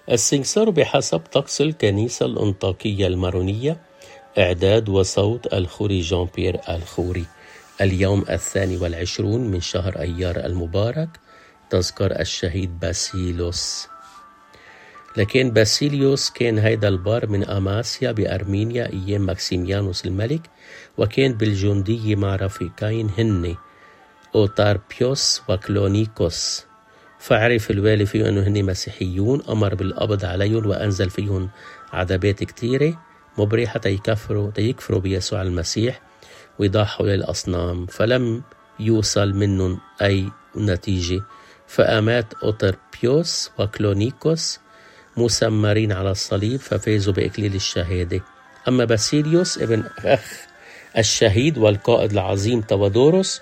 السنكسار بحسب طقس الكنيسة الأنطاكية المارونية، إعداد وصوت الخوري جان بيير الخوري. اليوم 22 من شهر أيار المبارك، تذكر الشهيد باسيليوس. لكن باسيليوس كان هيدا البار من أماسيا بأرمينيا أيام ماكسيميانوس الملك، وكان بالجندية مع رفيقين هن أوتاربيوس وكلونيكوس. فعرف الوالي فيهم أنه هن مسيحيون، أمر بالقبض عليهم وأنزل فيهم عذابات كتيرة مبرحة تيكفروا بيسوع المسيح ويضحوا للأصنام، فلم يوصل منهم أي نتيجة، فأمات أوتاربيوس وكلونيكوس مسمرين على الصليب ففازوا بإكليل الشهادة. أما باسيليوس ابن أخ الشهيد والقائد العظيم تودوروس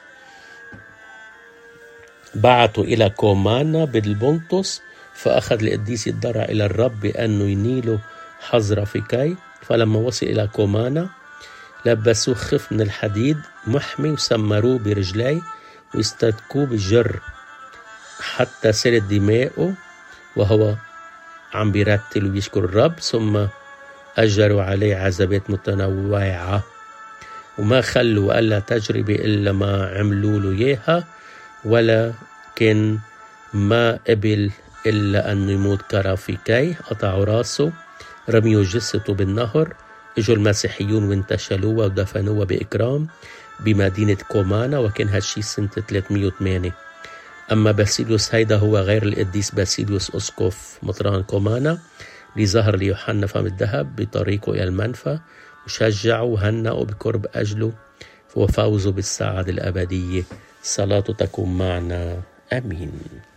بعثوا إلى كومانا بالبونطس، فأخذ القديس يتضرع إلى الرب بأنه ينيله حظ رفيقي. فلما وصل إلى كومانا لبسوه خف من الحديد محمي وسمروه برجليه ويستدكوه بالجر حتى سرت دماؤه وهو عم بيرتل ويشكر الرب، ثم أجروا عليه عذابات متنوعة وما خلوا ألا تجربة إلا ما عملوا له إياها، ولكن ما قبل إلا أنه يموت كرافيكي. قطعوا راسه، رميوا جثته بالنهر، اجوا المسيحيون وانتشلوها ودفنوها بإكرام بمدينة كومانا، وكان هالشي سنة 308. أما باسيليوس هيدا هو غير القديس باسيليوس أسقف مطران كومانا اللي ظهر ليوحنا فم الذهب بطريقه إلى المنفى وشجعوا وهنأوا بقرب أجله وفوزوا بالسعادة الأبدية. صلاته تكون معنا، آمين.